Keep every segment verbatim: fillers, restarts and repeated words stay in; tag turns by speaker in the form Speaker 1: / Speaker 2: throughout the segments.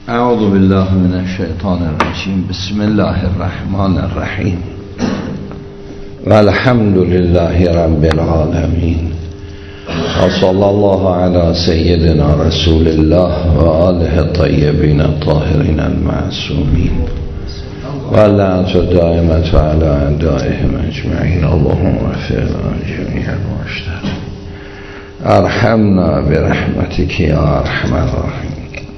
Speaker 1: اعوذ بالله من الشیطان الرجیم. بسم الله الرحمن الرحیم. والحمد لله رب العالمین. و صلی الله علی سیدنا رسول الله و آله الطیبین الطاهرین المعصومین و لعنت دائمة علی اعدائهم اجمعین. اللهم اغفر لنا جمیع المشترکین. ارحمنا برحمتک یا ارحم الراحمین.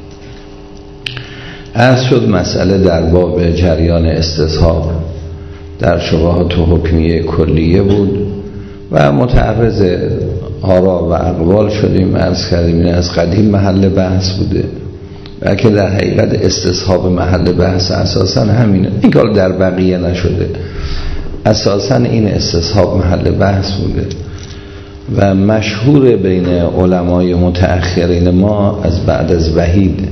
Speaker 1: عرض شد مسئله در باب جریان استصحاب در شبهات حکمیه کلیه بود و متعرض آرا و اقوال شدیم. عرض کردیم این از قدیم محل بحث بوده و که در حقیقت استصحاب محل بحث اساسا همینه، این کار در بقیه نشده، اساسا این استصحاب محل بحث بوده و مشهور بین علمای متأخرین ما از بعد از وحید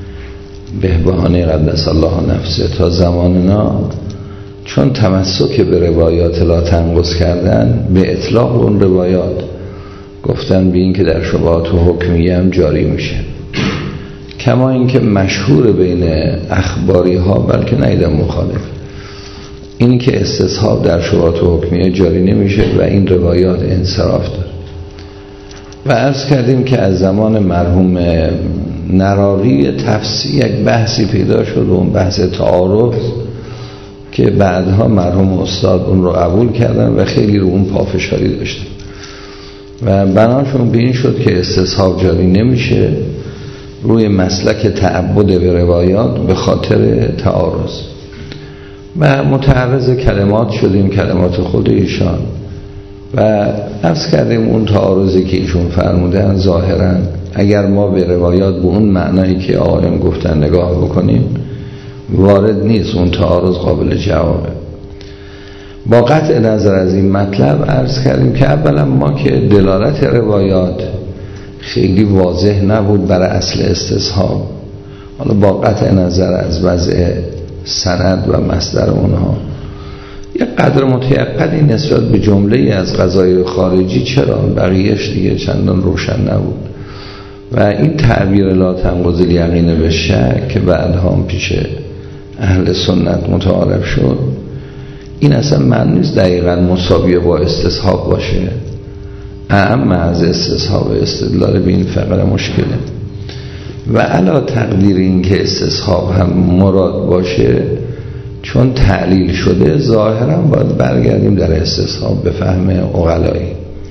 Speaker 1: بهبهانی قدس الله نفسه تا زماننا، چون تمسک به روایات لا تنقص کردن، به اطلاق اون روایات گفتن به این که در شبهات و حکمیه هم جاری میشه، کما اینکه مشهور بین اخباری ها، بلکه نیدم مخالف، این که استصحاب در شبهات و حکمیه جاری نمیشه و این روایات انصراف داره. و عرض کردیم که از زمان مرحوم نراقی تفسیر یک بحثی پیدا شد و اون بحث تعارض که بعدها مرحوم استاد اون رو قبول کردن و خیلی رو اون پافشاری داشتن و بناشون به این شد که استصحاب جاری نمیشه روی مسلک تعبد به روایات به خاطر تعارض و متعرض کلمات شدیم، کلمات خود ایشان، و عرض کردیم اون تعارضی که ایشون فرمودن ظاهرا اگر ما به روایات به اون معنایی که آقایان گفتن نگاه بکنیم وارد نیست، اون تعارض قابل جوابه. با قطع نظر از این مطلب عرض کردیم که اولا ما که دلالت روایات خیلی واضح نبود برای اصل استصحاب، حالا با قطع نظر از وضع سند و مصدر اونها یک قدر متیقنی نسبت به جمله از قضایای خارجی، چرا بقیهش دیگه چندان روشن نبود و این تعبیر لا تنقض الیقین بالشک که بعدها هم پیش اهل سنت متعارف شد، این اصلا معنی نیست دقیقا مساویه با استصحاب باشه، اهم از استصحاب استدلال به این فقره مشکله و علا تقدیر این که استصحاب هم مراد باشه چون تعلیل شده ظاهرا باید برگردیم در استصحاب به فهم عقلایی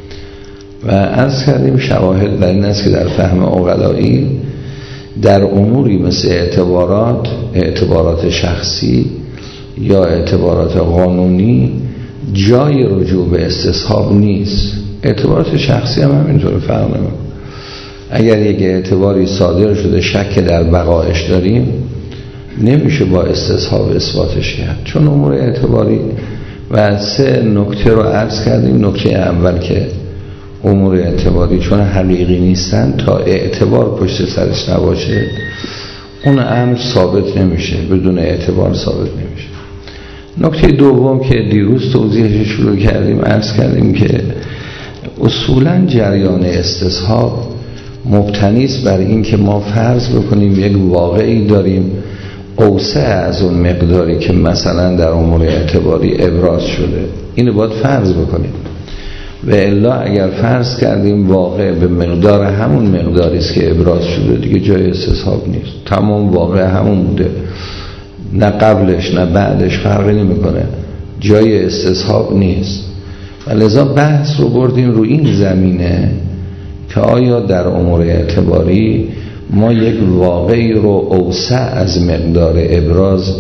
Speaker 1: و عرض کردیم شواهد بر این است که در فهم عقلایی در اموری مثل اعتبارات اعتبارات شخصی یا اعتبارات قانونی جای رجوع به استصحاب نیست. اعتبارات شخصی هم همینطور فرق نمیکنه. اگر یک اعتباری صادر شده شک در بقایش داریم نمیشه با استصحاب اثباتش کرد، چون امور اعتباری و سه نکته رو عرض کردیم. نکته اول که امور اعتباری چون حقیقی نیستن تا اعتبار پشت سرش نباشه اون امر ثابت نمیشه، بدون اعتبار ثابت نمیشه. نکته دوم که دیروز توضیحش شروع کردیم عرض کردیم که اصولا جریان استصحاب مبتنی است بر این که ما فرض بکنیم یک واقعی داریم اوسع از اون مقداری که مثلا در امور اعتباری ابراز شده، اینو باید فرض بکنیم و الا اگر فرض کردیم واقع به مقدار همون مقداری است که ابراز شده دیگه جای استصحاب نیست، تمام واقع همون بوده، نه قبلش نه بعدش فرقی نمیکنه، جای استصحاب نیست. و لذا بحث رو بردیم رو این زمینه که آیا در امور اعتباری ما یک واقعی رو اوسع از مقدار ابراز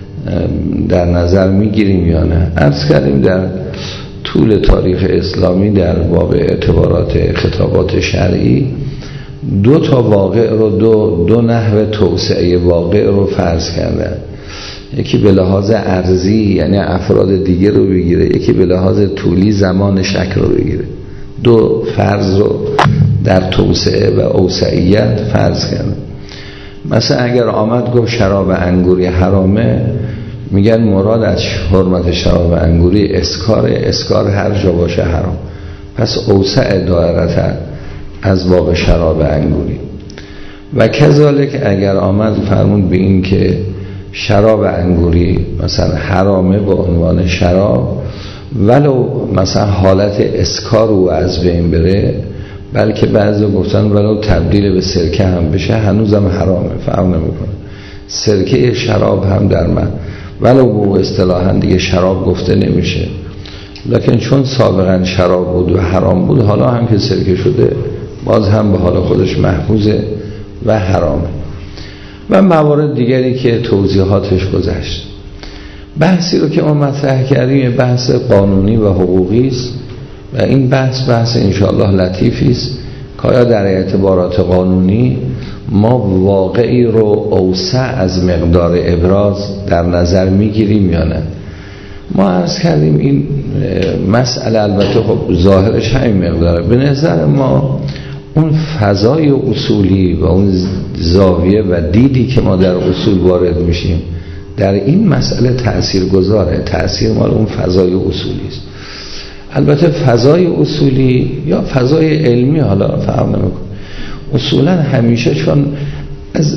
Speaker 1: در نظر میگیریم یا نه. عرض کردیم در طول تاریخ اسلامی در باب اعتبارات خطابات شرعی دو تا واقع رو دو, دو نحو توسعه واقع رو فرض کردن، یکی به لحاظ ارضی یعنی افراد دیگه رو بگیره، یکی به لحاظ طولی زمان شک رو بگیره. دو فرض رو در توسعه و اوسعیت فرض کردن. مثلا اگر آمد گفت شراب انگوری حرامه، میگن مراد از حرمت شراب انگوری اسکار، اسکار هر جا باشه حرام، پس اوسع دایرت از باب شراب انگوری. و کذالک اگر آمد فرمود به این که شراب انگوری مثلا حرامه به عنوان شراب، ولو مثلا حالت اسکار او از بین بره، بلکه بعضی گفتن ولو تبدیل به سرکه هم بشه هنوزم حرامه، فرق نمیکنه. سرکه شراب هم در من ولو به اصطلاحاً دیگه شراب گفته نمیشه، لکن چون سابقا شراب بود و حرام بود، حالا هم که سرکه شده باز هم به حال خودش محفوظه و حرامه. و موارد دیگری که توضیحاتش گذشت. بحثی رو که ما مطرح کردیم بحث قانونی و حقوقی است و این بحث بحث انشاءالله لطیفی است که آیا در اعتبارات قانونی ما واقعی رو اوسع از مقدار ابراز در نظر میگیریم یا نه. ما عرض کردیم این مسئله البته خب ظاهرش همین مقداره، به نظر ما اون فضای اصولی و اون زاویه و دیدی که ما در اصول وارد میشیم در این مسئله تأثیر گذاره، تأثیر مال اون فضای اصولی است. البته فضای اصولی یا فضای علمی حالا فهم نمیکنه، اصولا همیشه چون از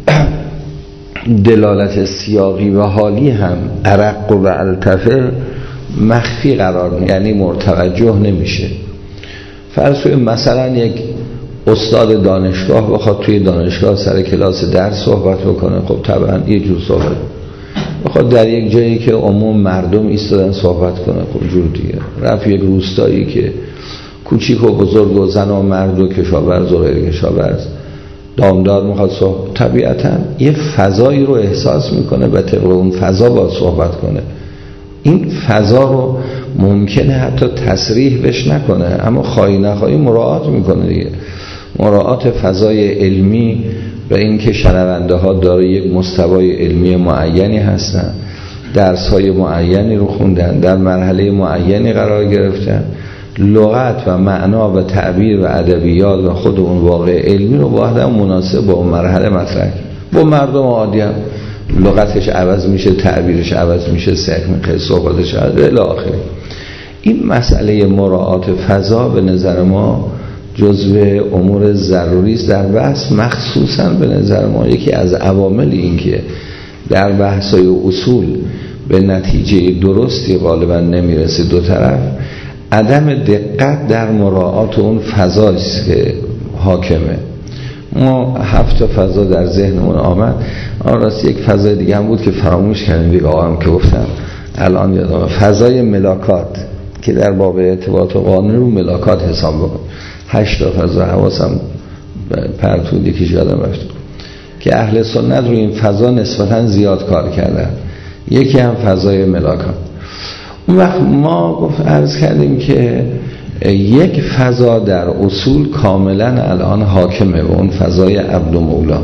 Speaker 1: دلالت سیاقی و حالی هم ارق و التفه مخفی قرار می، یعنی مرتوجه نمیشه. فرض کنید مثلا یک استاد دانشگاه بخواد توی دانشگاه سر کلاس درس صحبت بکنه، خب طبعا یه جور صحبت، بخواد در یک جایی که عموم مردم ایستادن صحبت کنه، خب جور دیگه. رفت یک روستایی که کوچیک و بزرگ و زن و مرد و کشاورز و غیر کشاورز دامدار میخواد صحبت، طبیعتا یه فضایی رو احساس میکنه و طبق اون فضا باید صحبت کنه. این فضا رو ممکنه حتی تصریح بش نکنه، اما خواهی نخواهی مراعات میکنه دیگه. مراعات فضای علمی و این که شنونده ها داره یک مستوای علمی معینی هستن، درس های معینی رو خوندن، در مرحله معینی قرار گرفتن، لغت و معنا و تعبیر و ادبیات و خود اون واقع علمی رو با هم مناسب با اون مرحله مطرح کنه. با مردم عادی هم لغتش عوض میشه، تعبیرش عوض میشه، سکم صحبتش عوض الی آخره. این مسئله مراعات فضا به نظر ما جزو امور ضروری است در بحث، مخصوصا به نظر ما یکی از عوامل این که در بحث‌های اصول به نتیجه درستی غالبا نمیرسه دو طرف، عدم دقت در مراعات اون فضاست که حاکمه. ما هفت فضا در ذهنمون آمد، آن راست یک فضای دیگه هم بود که فراموش کردیم دیگه، آقام که گفتم الان یادم، فضای ملاکات که در باب ارتباط قانونی رو ملاکات حساب بکن. هشت تا فضا حواسم پرتود یکیش یادم رفت که اهل سنت روی این فضا نسبتا زیاد کار کردن، یکی هم فضای ملاکات. اون وقت ما گفت عرض کردیم که یک فضا در اصول کاملا الان حاکمه و اون فضای عبد و مولا،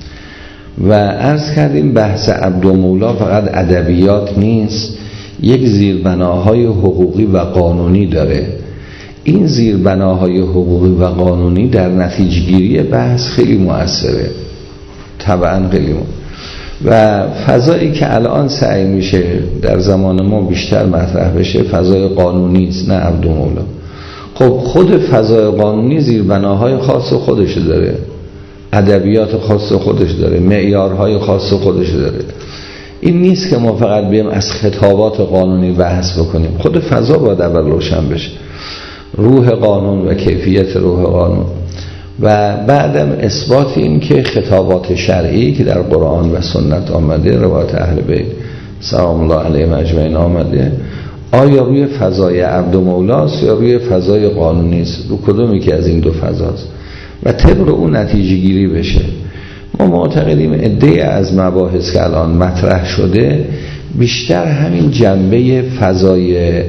Speaker 1: و عرض کردیم بحث عبد و مولا فقط ادبیات نیست، یک زیربناهای حقوقی و قانونی داره. این زیربناهای حقوقی و قانونی در نتیجه گیری بحث خیلی مؤثره، طبعا خیلی مؤثره. و فضایی که الان سعی میشه در زمان ما بیشتر مطرح بشه فضای قانونی است، نه عبد و مولا. خب خود فضای قانونی زیربناهای خاص خودش داره، ادبیات خاص خودش داره، معیارهای خاص خودش داره. این نیست که ما فقط بیم از خطابات قانونی بحث بکنیم، خود فضا باید اول روشن بشه، روح قانون و کیفیت روح قانون، و بعدم اثبات این که خطابات شرعی که در قرآن و سنت آمده، روایت اهل بیت سلام الله علیهم اجمعین آمده، آیا روی فضای عبد و مولاست یا روی فضای قانونی است، رو کدومی که از این دو فضاست، و طبق اون نتیجه گیری بشه. ما معتقدیم عده از مباحث که الان مطرح شده بیشتر همین جنبه فضای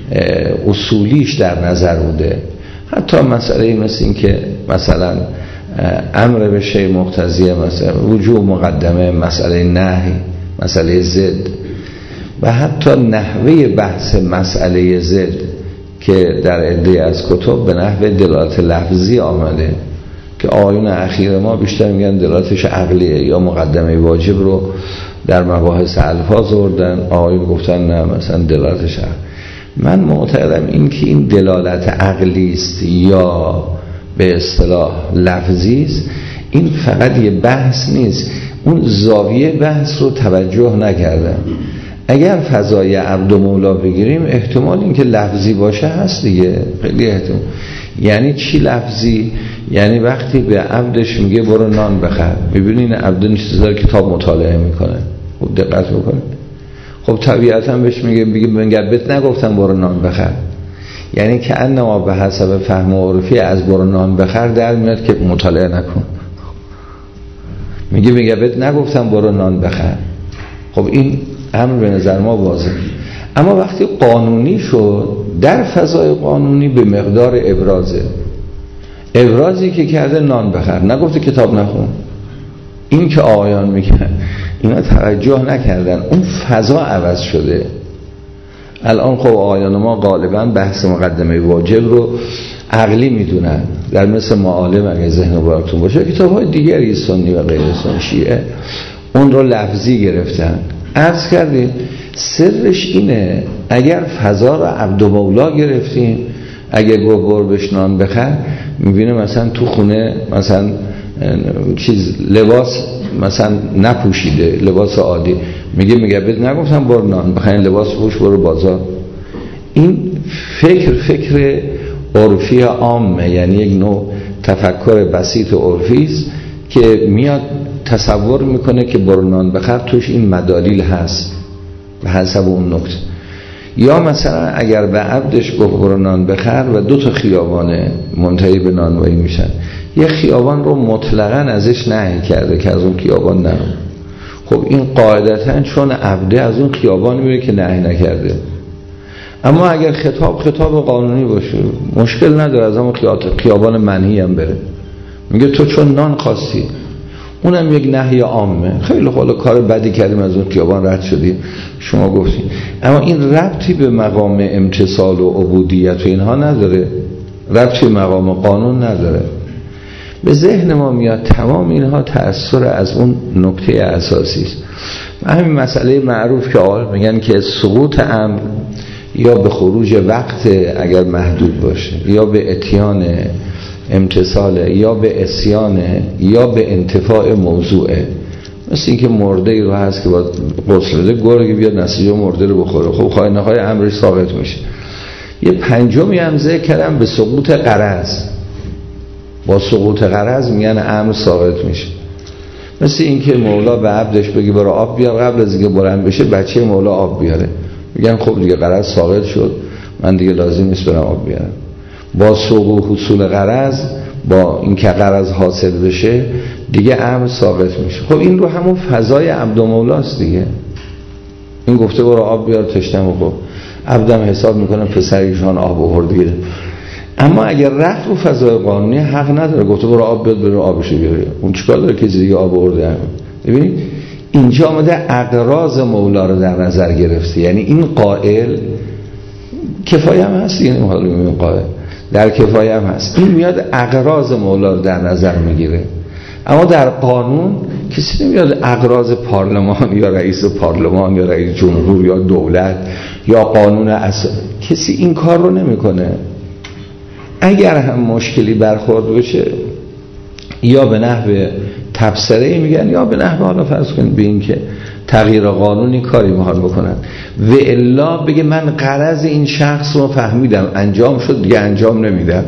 Speaker 1: اصولیش در نظر بوده. حتی مسئله مثل این که مثلا امر به شیء مقتضیه، مثلا وجوب مقدمه، مسئله نهی، مسئله ضد، و حتی نحوه بحث مسئله ضد که در عده از کتب به نحوه دلالت لفظی آمده که آیون اخیر ما بیشتر میگن دلالتش عقلیه، یا مقدمه واجب رو در مباحث الفاظ آوردن، آیون گفتن نه مثلا دلالتش عقل. من معتقدم این که این دلالت عقلی است یا به اصطلاح لفظی است، این فقط یه بحث نیست، اون زاویه بحث رو توجه نکردن. اگر فضای عبد و مولا بگیریم احتمال این که لفظی باشه هست دیگه، خیلی احتمال. یعنی چی لفظی؟ یعنی وقتی به عبدش میگه برو نان بخر، میبینین عبد نیست کتاب مطالعه میکنه، خب دقت بکنه، خب طبیعتا بهش میگه میگه مگر بهت نگفتم برو نان بخر. یعنی که انما به حسب فهم و عرفی از برو نان بخر در میاد که مطالعه نکن. میگه میگه بهت نگفتم برو نان بخر. خب این امر به نظر ما واضحه. اما وقتی قانونی شد، در فضای قانونی به مقدار ابرازه، ابرازی که کرده نان بخر، نگفته کتاب نخون. این که آقایان میگن اینا توجه نکردن، اون فضا عوض شده. الان خب آقایان ما غالبا بحث مقدمه واجب رو عقلی میدونن، در مثل معالم اگه ذهن بارتون باشه، کتاب های دیگری سنی و غیر سنی شیعه اون رو لفظی گرفتن. عرض کردیم سرش اینه، اگر فضا رو عبد و مولا گرفتیم، اگر گفت بر بشنان بخر، میبینه مثلا تو خونه مثلا چیز لباس مثلا نپوشیده، لباس عادی، میگه میگه بهت نگفتم برو نان بخر، لباس پوش برو بازار. این فکر فکر عرفی عامه، یعنی یک نوع تفکر بسیط عرفی است که میاد تصور میکنه که برو نان بخر توش این مدالیل هست به حسب اون نکته. یا مثلا اگر به عبدش گفت برو نان بخر و دو تا خیابان منتهی به نانوایی میشن، یه خیابان رو مطلقاً ازش نهی کرده که از اون خیابان نرو. خب این قاعدتاً چون عبده از اون خیابان میره که نهی نکرده. اما اگر خطاب خطاب قانونی باشه مشکل نداره، از همون خیابان منهی هم بره، میگه تو چون نان خواستی، اونم یک نهی عامه، خیلی خاله کار بدی کردیم از اون خیابان رد شدیم، شما گفتیم. اما این ربطی به مقام امتصال و عبودیت و اینها نداره، ربطی به مقام قانون نداره. به ذهن ما میاد تمام اینها تأثیر از اون نکته اساسی است. و همین مسئله معروف که آقا میگن که سقوط امر یا به خروج وقت اگر محدود باشه، یا به اتیان امتصاله، یا به اسیانه، یا به انتفاع موضوعه. مثل این که مرده ای رو هست که باید غسل بده، گرگی بیاد نسیجه مرده رو بخوره، خب خواهی نخواهی امرش ثابت میشه. یه پنجمی هم ذکر کردم به سقوط غرض، با سقوط غرض میگن امر ثابت میشه. مثل این که مولا به عبدش بگی برو آب بیار، قبل از اینکه بلند بشه بچه مولا آب بیاره، میگن خب دیگه غرض ثابت شد، من دیگه لازم نیست برم آب بیارم. با سقوط حصول غرض، با اینکه غرض حاصل بشه دیگه امر ثابت میشه. خب این رو همون فضای عبد و مولاست دیگه. این گفته برو آب بیار تشنم، خب عبدم حساب میکنم پسریشان آب آورد. اما اگر رفت رو فضای قانونی حق نداره، گفته برو آب بیار، برو آبشو بیاره، اون چیکار داره که دیگه آب آورده؟ ببینید اینجا آمده اغراض مولا رو در نظر گرفته. یعنی این قائل کفایه هم هست، یعنی حالا این قائل در کفایه هم هست، این میاد اغراض مولا رو در نظر میگیره. اما در قانون کسی نمیاد اغراض پارلمان یا رئیس پارلمان یا رئیس جمهور یا دولت یا قانون اساسی، کسی این کار رو نمیکنه. اگر هم مشکلی برخورد بشه یا به نحو تبصره میگن یا به نحو حالا فرض کنید به این که تغییر قانونی کاری میخواد بکنن، و الا بگه من غرض این شخص رو فهمیدم انجام شد دیگه انجام نمیدم،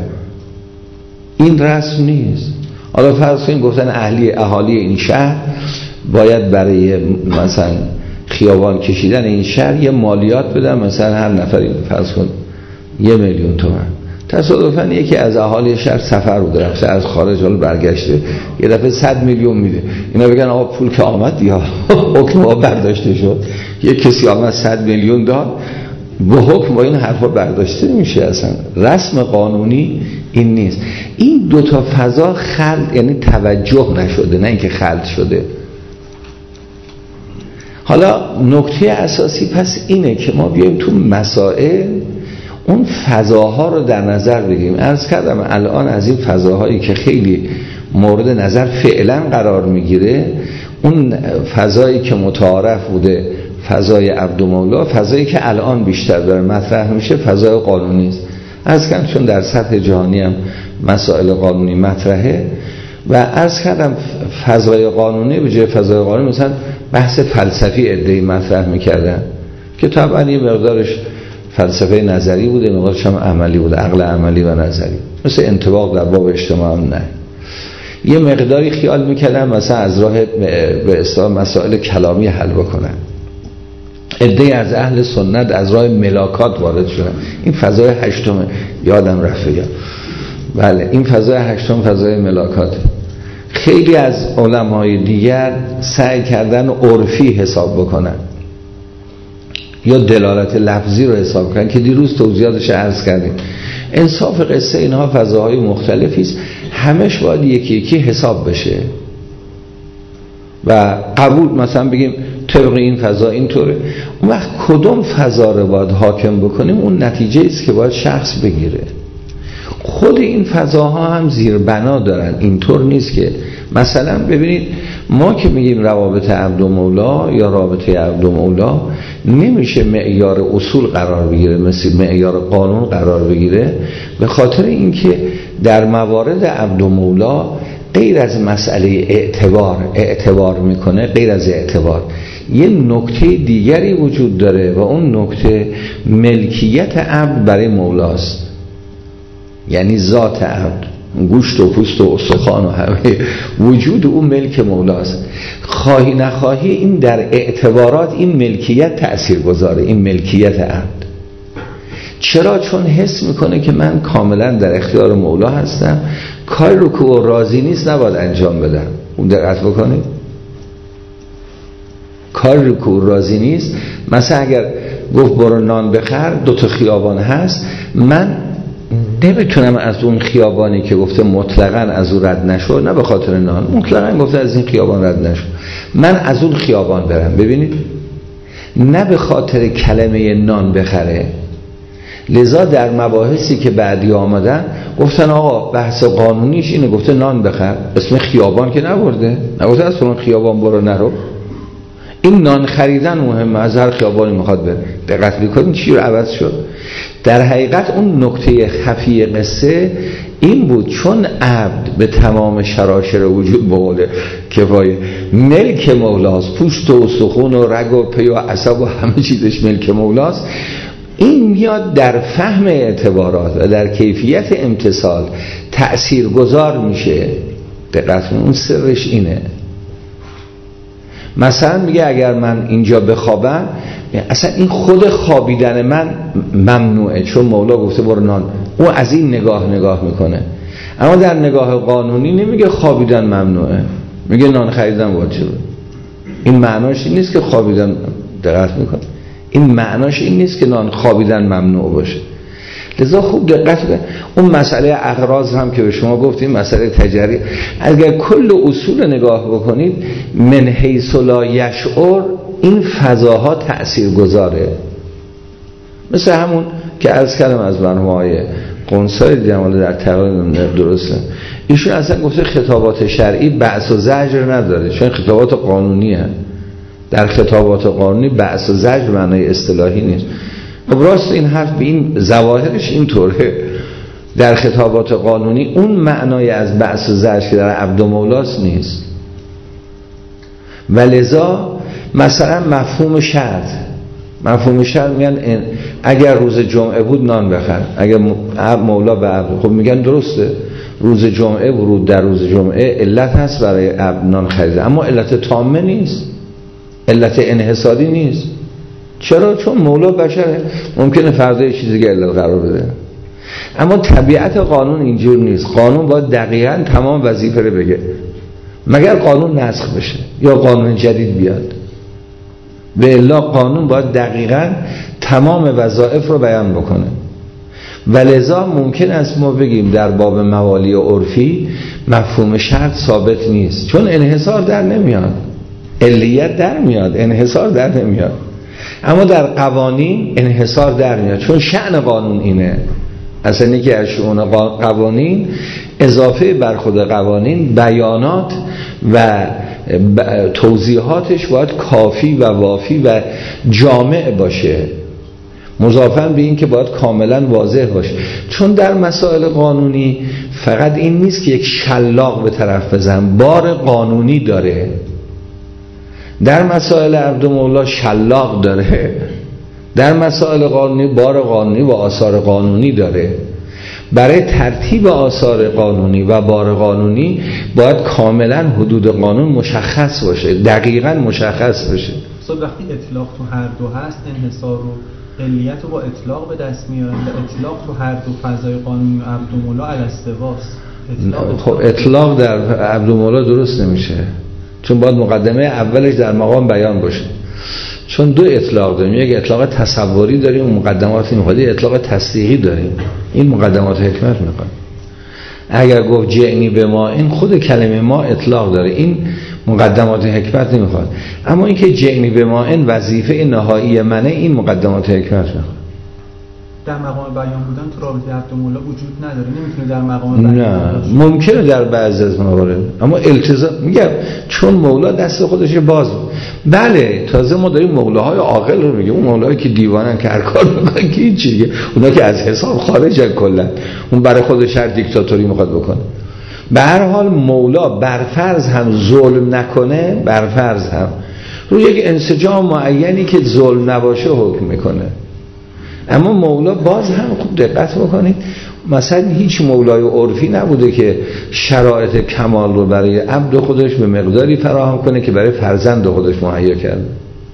Speaker 1: این رسم نیست. حالا فرض کنید گفتن اهلی اهالی این شهر باید برای مثلا خیابان کشیدن این شهر یه مالیات بدن، مثلا هر نفری فرض کن یه میلیون تومان. تصادفاً یکی از اهالی شهر سفر رو رفته از خارج، حال برگشته یه دفعه صد میلیون میده، اینا بگن آقا پول که آمد یا حکم ها برداشته شد، یه کسی آمد صد میلیون داد، به حکم با این حرفا برداشته میشه. اصلا رسم قانونی این نیست. این دوتا فضا خلط، یعنی توجه نشده، نه اینکه خلط شده. حالا نکته اساسی پس اینه که ما بیایم تو مسائل اون فضاها رو در نظر بگیریم. عرض کردم الان از این فضاهایی که خیلی مورد نظر فعلا قرار میگیره، اون فضایی که متعارف بوده فضای عبد و مولا، فضایی که الان بیشتر داره مطرح میشه فضای قانونی است. عرض کردم چون در سطح جهانی هم مسائل قانونی مطرحه، و عرض کردم فضای قانونی به جای فضای قانونی مثلا بحث فلسفی عده‌ای مطرح میکردن که طبعا یه مقدارش فلسفه نظری بوده، مقدارش هم عملی بوده، عقل عملی و نظری، مثل انطباق در باب اجتماع نه. یه مقداری خیال میکردن مثلا از راه به اصطلاح مسائل کلامی حل بکنن. عده‌ای از اهل سنت از راه ملاکات وارد شدن. این فضای هشتم یادم رفته یا بله این فضای هشتم فضای ملاکات. خیلی از علمای دیگر سعی کردن عرفی حساب بکنن یا دلالت لفظی رو حساب کردن که دیروز توضیحاتش عرض کردیم. انصاف قصه اینها فضاهای مختلفی است، همش باید یکی یکی حساب بشه و قبول مثلا بگیم طبق این فضا اینطوره. اون وقت کدوم فضا رو باید حاکم بکنیم اون نتیجه است که باید شخص بگیره. خود این فضاها هم زیربنا دارن، اینطور نیست که مثلا ببینید ما که میگیم روابط عبد و مولا یا رابطه عبد و مولا نمیشه معیار اصول قرار بگیره، مثل معیار قانون قرار بگیره، به خاطر اینکه در موارد عبد و مولا غیر از مسئله اعتبار اعتبار میکنه، غیر از اعتبار یه نکته دیگری وجود داره و اون نکته ملکیت عبد برای مولاست. یعنی ذات عبد، گوشت و پوست و استخوان و همه وجود او ملک مولاست. خواهی نخواهی این در اعتبارات این ملکیت تأثیر گذاره، این ملکیت عبد. چرا؟ چون حس میکنه که من کاملا در اختیار مولا هستم، کار رو که او راضی نیست نباید انجام بدم. اون دقت بکنید، کار رو که او راضی نیست، مثلا اگر گفت برو نان بخر، دو تا خیابان هست، من نمیتونم از اون خیابانی که گفته مطلقاً از اون رد نشو، نه به خاطر نان، مطلقاً گفته از این خیابان رد نشو، من از اون خیابان برم. ببینید، نه به خاطر کلمه نان بخره. لذا در مباحثی که بعدی آمدن گفتن آقا بحث قانونیش اینه، گفته نان بخر، اسم خیابان که نبرده، نگفته از اون خیابان برو نرو. این نان خریدن مهمه، از هر خیابانی میخواد بره. دقت میکنید چی رو عوض شد؟ در حقیقت اون نکته خفی قصه این بود، چون عبد به تمام شراشر وجود بقوله کفایه ملک مولاست، پوست و استخون و رگ و پی و عصب و همه چیزش ملک مولاست، این میاد در فهم اعتبارات و در کیفیت امتصال تأثیر گذار میشه. دقت کنید، اون سرش اینه. مثلا میگه اگر من اینجا بخوابم، اصلا این خود خوابیدن من ممنوعه، چون مولا گفته برو نان. او از این نگاه نگاه میکنه، اما در نگاه قانونی نمیگه خوابیدن ممنوعه، میگه نان خریدن واجبه. این معناش این نیست که خوابیدن، دقت میکنه، این معناش این نیست که نان خوابیدن ممنوع باشه. لذا خوب دقت کنید، اون مسئله اغراض هم که به شما گفتیم، مسئله تجاری، اگر کل اصول نگاه بکنید من حیث لا یشعر این فضاها تأثیر گذاره. مثل همون که عرض کردم از برنامه‌های قنصای دیدم در تقریبا درسته، ایشون اصلا گفته خطابات شرعی بأس و زجر نداره، چون خطابات قانونی هست. در خطابات قانونی بأس و زجر معنای اصطلاحی نیست. خب راست این حرف به این ظواهرش اینطوره. در خطابات قانونی اون معنای از بأس و زجر که در عبد و مولاست نیست. ولذا مثلا مفهوم شرط، مفهوم شرط میگن اگر روز جمعه بود نان بخر، اگر مولا به عبد، خب میگن درسته، روز جمعه ورود در روز جمعه علت هست برای عبد نان خریده، اما علت تامه نیست، علت انحصاری نیست. چرا؟ چون مولا بشره، ممکنه فردا یه چیزی که علت قرار بده. اما طبیعت قانون اینجور نیست. قانون باید دقیقاً تمام وظیفه رو بگه، مگر قانون نسخ بشه یا قانون جدید بیاد. به الا قانون باید دقیقاً تمام وظایف رو بیان بکنه. ولذا ممکن است ما بگیم در باب موالی و عرفی مفهوم شرط ثابت نیست، چون انحصار در نمیاد، علیت در میاد، انحصار در نمیاد. اما در قوانین انحصار در میاد، چون شأن قانون اینه. اصلا یکی از شؤون قوانین اضافه بر خود قوانین بیانات و توضیحاتش باید کافی و وافی و جامع باشه. مضافاً به این که باید کاملا واضح باشه، چون در مسائل قانونی فقط این نیست که یک شلاق به طرف بزن، بار قانونی داره. در مسائل عبد مولا شلاق داره، در مسائل قانونی بار قانونی و آثار قانونی داره. برای ترتیب آثار قانونی و بار قانونی باید کاملا حدود قانون مشخص باشه، دقیقاً مشخص بشه.
Speaker 2: صد وقتی اطلاق تو هر دو هست، انحصار و علیت رو با اطلاق به دست میارن و اطلاق تو هر دو فضای قانونی و عبدالمولا علی استواست.
Speaker 1: خب اطلاق در عبدالمولا درست نمیشه، چون باید مقدمه اولش در مقام بیان باشه. چون دو اطلاق داریم، یک اطلاق تصوری داریم، مقدمات میخواد، یک اطلاق تصدیقی داریم. این مقدمات حکمت میخواد. اگر گفت جعنی به ما، این خود کلمه ما اطلاق داره، این مقدمات حکمت نمیخواد. اما اینکه جعنی به ما این وظیفه نهایی منه، این مقدمات حکمت میخواد.
Speaker 2: در مقام بیان بودن تو رابطه عبدالمولا وجود نداره، نمیتونه در مقام بیان
Speaker 1: نه ممکنه در بعضی از موارد، اما التزام میگم چون مولا دست خودش باز. بله تازه ما داریم مولاهای عاقل رو میگیم، اون مولاهایی که دیوانن که هر کار میکنن که این چیه، اونا که از حساب خارجن کلا، اون برای خودش هر دیکتاتوری میخواد بکنه. به هر حال مولا برفرض هم ظلم نکنه، برفرض هم روی یک انسجام معینی که ظلم نباشه حکم میکنه. اما مولا باز هم خوب دقت بکنید، مثلا هیچ مولای عرفی نبوده که شرایط کمال رو برای عبد خودش به مقداری فراهم کنه که برای فرزند خودش مهیا کرده.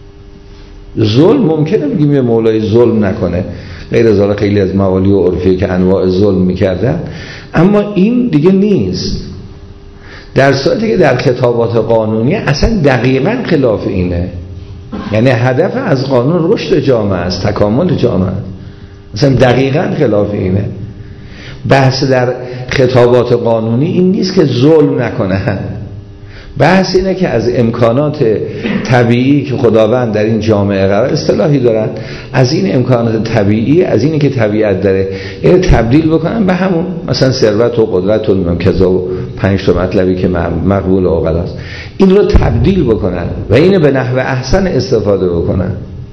Speaker 1: ظلم ممکنه بگیم یه مولای ظلم نکنه، غیر از حالا خیلی از موالی و عرفی که انواع ظلم میکردن، اما این دیگه نیست. در صورتی که در خطابات قانونی اصلا دقیقاً خلاف اینه، یعنی هدف از قانون رشد جامعه است، تکامل جامعه است، مثلا دقیقاً خلاف اینه. بحث در خطابات قانونی این نیست که ظلم نکنن، بحث اینه که از امکانات طبیعی که خداوند در این جامعه قرار اصطلاحی دارن، از این امکانات طبیعی، از اینی که طبیعت داره، این تبدیل بکنن به همون مثلا ثروت و قدرت و کذا و پنج تا مطلبی که مقبول عقلاست، این رو تبدیل بکنن و اینو به نحو احسن استفاده بکنن،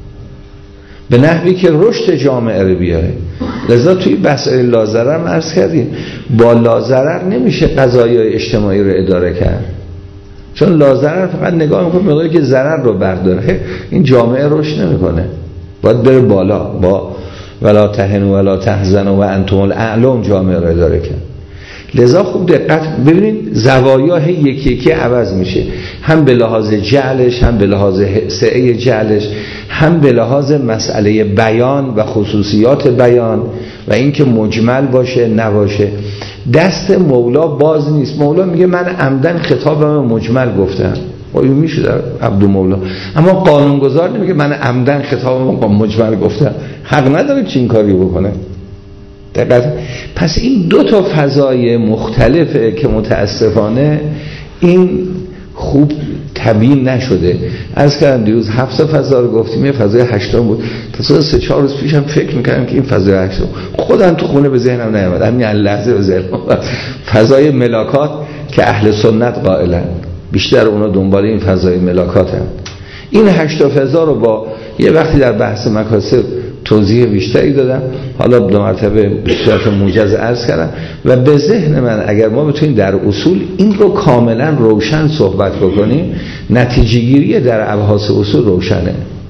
Speaker 1: به نحوی که رشد جامعه رو بیاره. لذا توی بحث لازرر ما عرض کردیم با لازرر نمیشه قضایای اجتماعی رو اداره کرد، چون لازرر فقط نگاه میکنه موقعی که ضرر رو برداره، این جامعه رشد نمیکنه، باید بره بالا، با ولا تهنوا ولا تحزنوا و انتم الاعلون جامعه رو اداره کرد. لذا خوب دقت ببینید زوایا یکی یکی عوض میشه، هم به لحاظ جعلش، هم به لحاظ سعه جعلش، هم به لحاظ مسئله بیان و خصوصیات بیان و اینکه مجمل باشه نباشه. دست مولا باز نیست. مولا میگه من عمدن خطابم مجمل گفتم، این میشه در عبدالمولا، اما قانونگذار نمیگه من عمدن خطابم مجمل گفتم، حق نداره چین کاری بکنه. دقیقا. پس این دو تا فضای مختلفه که متاسفانه این خوب تبیین نشده. از کردم دیروز هفت فضا رو گفتیم، یه فضای هشتم بود، تا سه چهار روز پیشم فکر میکردم که این فضای هشتم خودم تو خونه به ذهنم نیامد، همین لحظه به ذهنم فضای ملاکات که اهل سنت قائلن، بیشتر اونا دنبال این فضای ملاکات هم. این هشت فضا رو با یه وقتی در بحث مکاسب توضیح بیشتری دادم، حالا دو مرتبه به صورت موجز عرض کردم و به ذهن من اگر ما بتونیم در اصول این رو کاملا روشن صحبت بکنیم، نتیجه گیری در ابحاث اصول روشنه.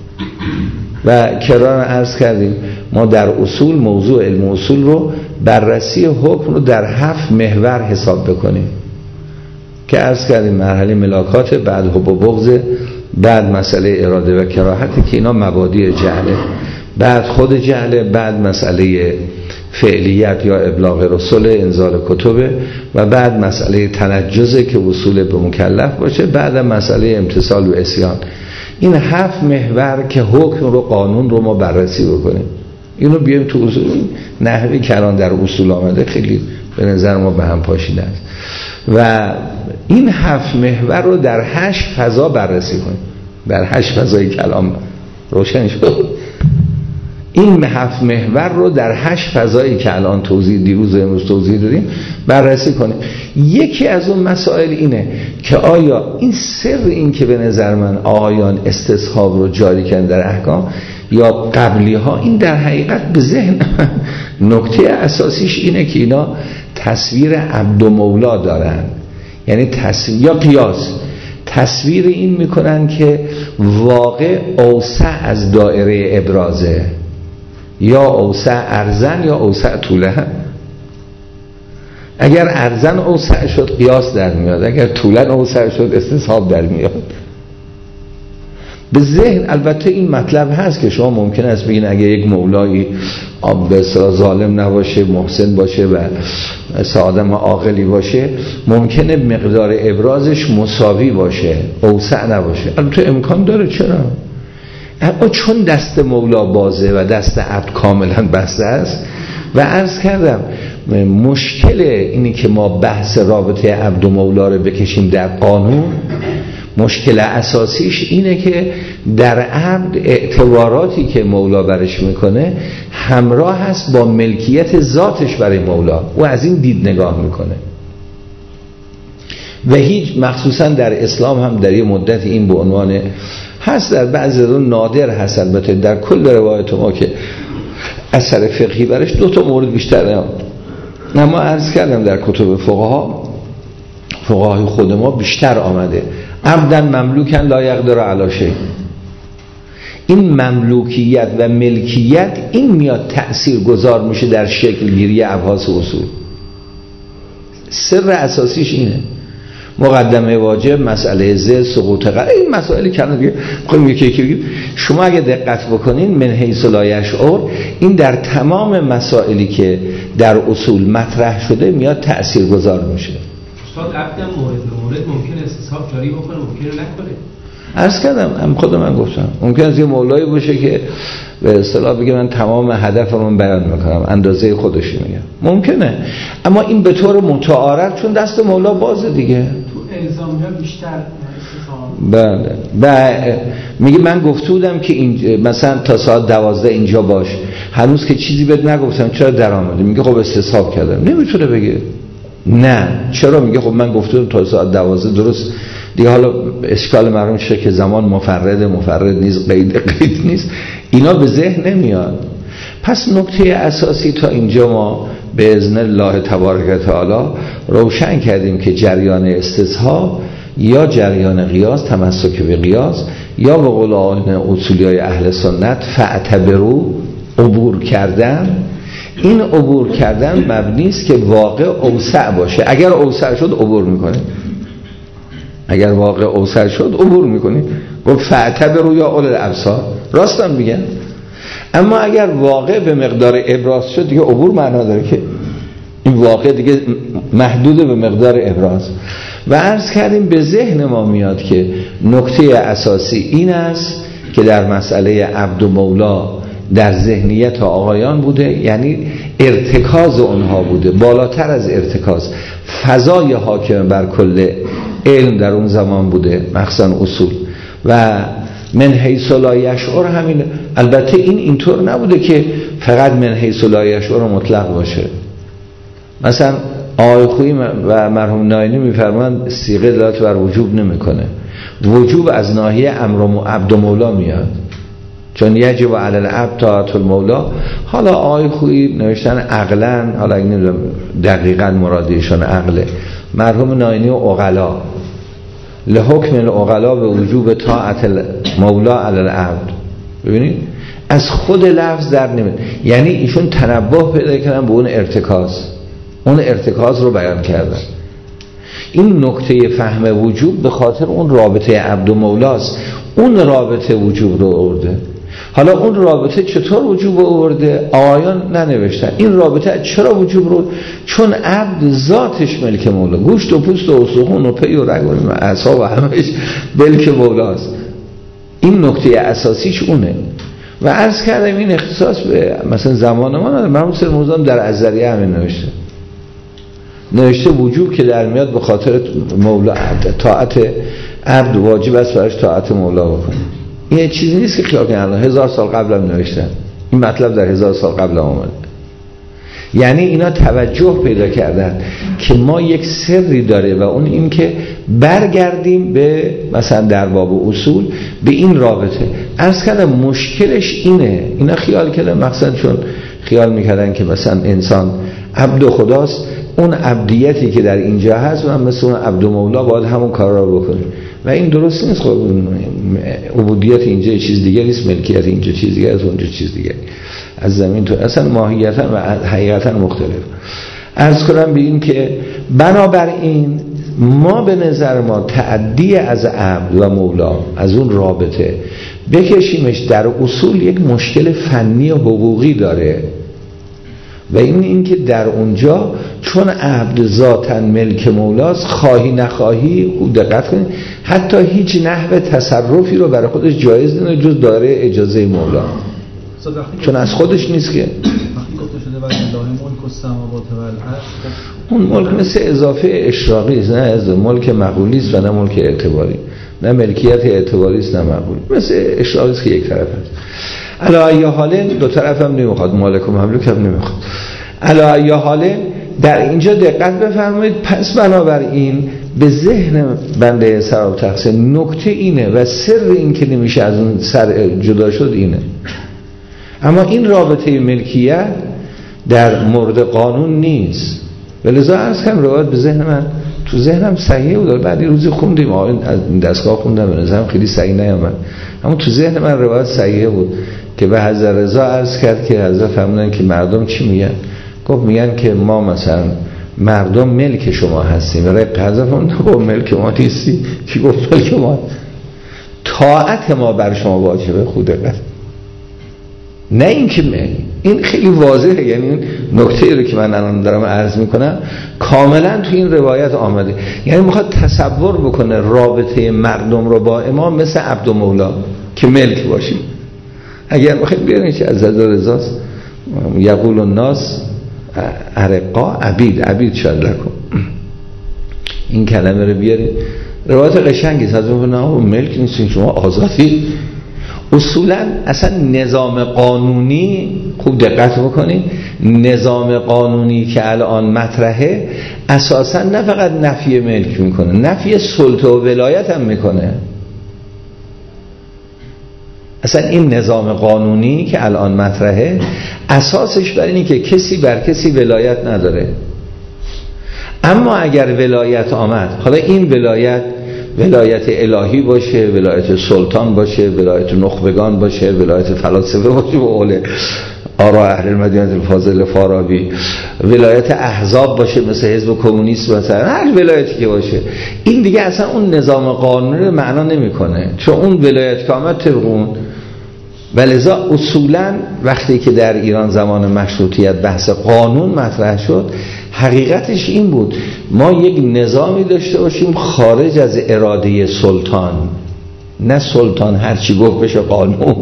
Speaker 1: و کرار عرض کردیم ما در اصول موضوع علم اصول رو بررسی حکم رو در هفت محور حساب بکنیم که عرض کردیم مرحله ملاکات، بعد حب و بغض، بعد مسئله اراده و کراهت که اینا مبادی جهله، بعد خود جهله، بعد مسئله فعلیت یا ابلاغ رسول انزال کتبه و بعد مسئله تنجزه که وصول به مکلف باشه، بعد مسئله امتثال و عصیان. این هفت محور که حکم رو قانون رو ما بررسی بکنیم، اینو بیایم تو اصول. نحوی که الان در اصول آمده خیلی به نظر ما به هم پاشیده است و این هفت محور رو در هشت فضا بررسی کنیم، در هشت فضای کلام روشن شد. این هفت محور رو در هشت فضایی که الان توضیح دیروز و امروز توضیح دادیم بررسی کنیم. یکی از اون مسائل اینه که آیا این سر این که به نظر من آقایان استصحاب رو جاری کردن در احکام یا قبلی ها، این در حقیقت به ذهن نکته اساسیش اینه که اینا تصویر عبد و مولا دارن، یعنی تصویر یا قیاس تصویر این میکنن که واقع اوسع از دایره ابرازه، یا اوسع ارزن یا اوسع طوله. اگر ارزن اوسع شد قیاس در میاد، اگر طولن اوسع شد استصحاب در میاد. به ذهن البته این مطلب هست که شما ممکن است بگین اگر یک مولایی به اصطلاح ظالم نباشه، محسن باشه و آدم عاقلی باشه، ممکنه مقدار ابرازش مساوی باشه، اوسع نباشه. البته امکان داره، چرا؟ اما چون دست مولا بازه و دست عبد کاملا بسته است. و عرض کردم مشکل اینی که ما بحث رابطه عبد و مولا رو بکشیم در قانون، مشکل اساسیش اینه که در عبد اعتباراتی که مولا برش میکنه همراه هست با ملکیت ذاتش برای مولا، او از این دید نگاه میکنه. و هیچ مخصوصا در اسلام هم در یه مدت این به عنوان هست، در بعضی از اون نادر هست، البته در کل روایت ما که اثر فقهی برش دو تا مورد بیشتر هم. اما عرض کردم در کتب فقها فقهای خود ما بیشتر آمده عبدن مملوکن لا یقدر علی شیء. این مملوکیت و ملکیت این میاد تأثیر گذار میشه در شکل گیری ابحاث اصول. سر اساسیش اینه. مقدمه واجب، مسئله زل، سقوط قرار، این مسائلی که الان دیگه می‌خوایم یکی یکی بگیم. شما اگه دقت بکنین من حیث لا یشعر، این در تمام مسائلی که در اصول مطرح شده میاد تأثیر گذار میشه.
Speaker 3: استاد عبدم مورد به مورد ممکن استصحاب جاری بکنه، ممکن نکنه.
Speaker 1: عرض کردم، هم خود من گفتم ممکن است یه مولایی باشه که به اصطلاح بگه من تمام هدفمو بیان میکنم، اندازه خودش میگم، ممکنه. اما این به طور متعارف چون دست مولا بازه دیگه،
Speaker 3: تو الزامیا بیشتر استصحاب.
Speaker 1: بله. و میگه من گفته بودم که این مثلا تا ساعت دوازده اینجا باش، هنوز که چیزی بهت نگفتم، چرا در آمدی؟ میگه خب استصحاب کردم. نمیتونه بگه نه. چرا؟ میگه خب من گفته بودم تا ساعت دوازده، درست دیگه. حالا اشکال معلوم شده که زمان مفرد مفرد نیست، قید قید نیست، اینا به ذهن نمیاد. پس نکته اساسی تا اینجا ما به اذن الله تبارک و تعالی روشن کردیم که جریان استصحاب یا جریان قیاس، تمسک به قیاس، یا به قول آقایان اصولیای اهل سنت فاعتبروا، عبور کردن. این عبور کردن مبنی است که واقع اوسع باشه. اگر اوسع شد عبور میکنه، اگر واقع اوسع شد عبور میکنی. گفت فاعتبروا یا اولي الابصار، راستم میگن. اما اگر واقع به مقدار ابراز شد دیگه عبور معنا داره که این واقع دیگه محدود به مقدار ابراز. و عرض کردیم به ذهن ما میاد که نکته اساسی این است که در مسئله عبد و مولا در ذهنیت آقایان بوده، یعنی ارتکاز اونها بوده، بالاتر از ارتکاز فضای حاکم بر کل علم در اون زمان بوده، مخصوصا اصول. و من حیث لا یشعر همین. البته این اینطور نبوده که فقط من حیث لا یشعر مطلق باشه. مثلا آقای خویی و مرحوم ناینی میفرمایند صیغه دلالت بر وجوب نمیکنه، وجوب از ناحیه امر عبد و مولا میاد، چون یجب علی العبد طاعت المولا. حالا آقای خویی نوشتن عقلا، حالا اگه نمیدونم دقیقاً مرادیشون عقله، مرحوم ناینی و عقلا لحکم العقلا به وجوب طاعت المولا علی العبد. ببینید از خود لفظ در نمیاد، یعنی ایشون تنبه پیدا کردن به اون ارتکاز، اون ارتکاز رو بیان کردن. این نکته فهم وجوب به خاطر اون رابطه عبد و مولاست، اون رابطه وجوب رو آورده. حالا اون رابطه چطور وجوب آورده آقایان ننوشتن. این رابطه چرا وجوب رو؟ چون عبد ذاتش ملک مولا، گوشت و پوست و استخوان و پی و رگ و اعصاب و همهش ملک مولاست. این نکته اساسیش اونه. و عرض کردم این اختصاص به مثلا زمان ما نداره. مرحوم سید موزان در ازریه همین نوشته نوشته وجوب که در میاد به خاطر مولا، طاعت عبد واجب است براش طاعت مولا بکنه. این چیزی نیست که خیال کنن هزار سال قبل هم نوشتن، این مطلب در هزار سال قبل هم آمده. یعنی اینا توجه پیدا کردن که ما یک سری داره و اون این که برگردیم به مثلا در باب اصول به این رابطه. عرض کردم مشکلش اینه، اینا خیال کردن مقصد، چون خیال میکردن که مثلا انسان عبد خداست، اون عبدیتی که در اینجا هست و مثل اون عبد مولا باید همون کار را بکنه و این درست نیست. خب عبودیت اینجا چیز دیگه نیست، ملکیت اینجا چیز دیگه از اونجا چیز دیگه، از زمین تو اصلا ماهیتا و حقیقتا مختلف. عرض کنم به این که بنابراین ما به نظر ما تعدی از عبد و مولا، از اون رابطه بکشیمش، در اصول یک مشکل فنی و حقوقی داره و این این که در اونجا چون عبد ذاتاً ملک مولاست، خواهی نخواهی خوب دقت کنید حتی هیچ نحو تصرفی رو برای خودش جایز نمیدونه جز داره اجازه مولا، چون از خودش نیست که. اون ملک مثل اضافه اشراقی است، نه از ملک مقبولی است و نه ملک اعتباری، نه ملکیت اعتباری است نه مقبول، مثل اشراقی است که یک طرف است. علی ای حال دو طرف هم نمیخواد، مالک و مملوک هم نمیخواد. علی ای حال در اینجا دقت بفرمایید. پس بنابراین به ذهن بنده سراب تقسیم نکته اینه و سر این که نمیشه از اون سر جدا شد اینه. اما این رابطه ملکیت در مورد قانون نیست، ولذا عرض کنم روایت به ذهن من تو ذهنم صحیح بود، بعد یه روزی خوندیم از این دستگاه خوندم به نظرم خیلی صحیح نیامد، اما تو ذهن من روایت صحیح بود که به حضرت رضا عرض کرد که حضرت فرمودن که مردم چی میگن؟ گفت میگن که ما مثلا مردم ملک شما هستیم. رق حضرت فرمودن گفت ملک ما نیستی. کی گفت ملک ما؟ طاعت ما بر شما واجبه. خود دقت، نه این که این خیلی واضحه، یعنی این نکته رو که من الان دارم عرض میکنم کاملا تو این روایت آمده، یعنی میخواد تصور بکنه رابطه مردم رو با امام مثل عبد و مولا که ملک باشیم. اگر میخواید بیارین که از حضرت رضاست یقول الناس ارقا عبید، عبید شاید لکن، این کلمه رو بیارین. روایت قشنگی است، حضرت نه ملک نیستین شما آزادی. اصولا اصلا نظام قانونی، خوب دقت بکنید، نظام قانونی که الان مطرحه اساسا نه فقط نفی ملک میکنه، نفی سلطه و ولایت هم میکنه. اصلا این نظام قانونی که الان مطرحه اساسش بر اینه که کسی بر کسی ولایت نداره. اما اگر ولایت آمد، حالا این ولایت ولایت الهی باشه، ولایت سلطان باشه، ولایت نخبگان باشه، ولایت فلاسفه باشه به قول آراء اهل المدینه الفاضل فارابی، ولایت احزاب باشه مثل حزب کمونیست مثلا، هر ولایتی که باشه، این دیگه اصلا اون نظام قانونی رو معنا نمیکنه، چون اون ولایت که آمد طبق اون. ولذا اصولا وقتی که در ایران زمان مشروطیت بحث قانون مطرح شد، حقیقتش این بود ما یک نظامی داشته باشیم خارج از اراده سلطان، نه سلطان هرچی گفت بشه قانون.